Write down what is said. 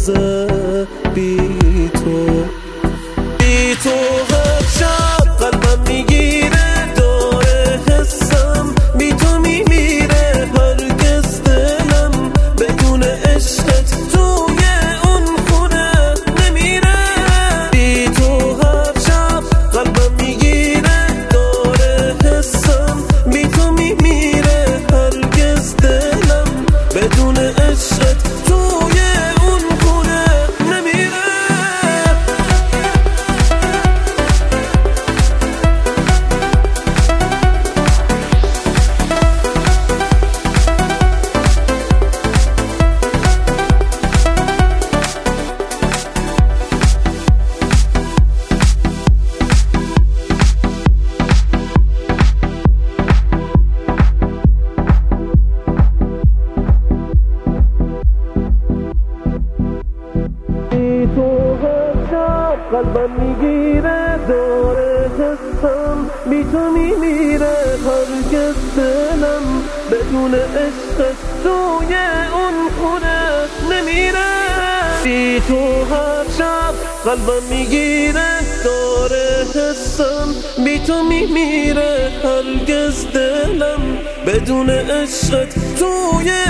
روزه بی تو هر شب قلبم میگیره داره حسم بی تو میمیره هرگز دلم بدون عشقت توی اون خونه نمیره بی تو هر شب قلبم میگیره داره حسم بی تو میمیره هرگز دلم بدون عشقت توی اون خونه نمیره قلبم میگیره داره حسم بی تو میمیره هرگز دلم بدون عشقت توی اون خونه نمیره بی تو هر شب قلبم میگیره داره حسم بی تو میمیره هرگز دلم بدون عشقت توی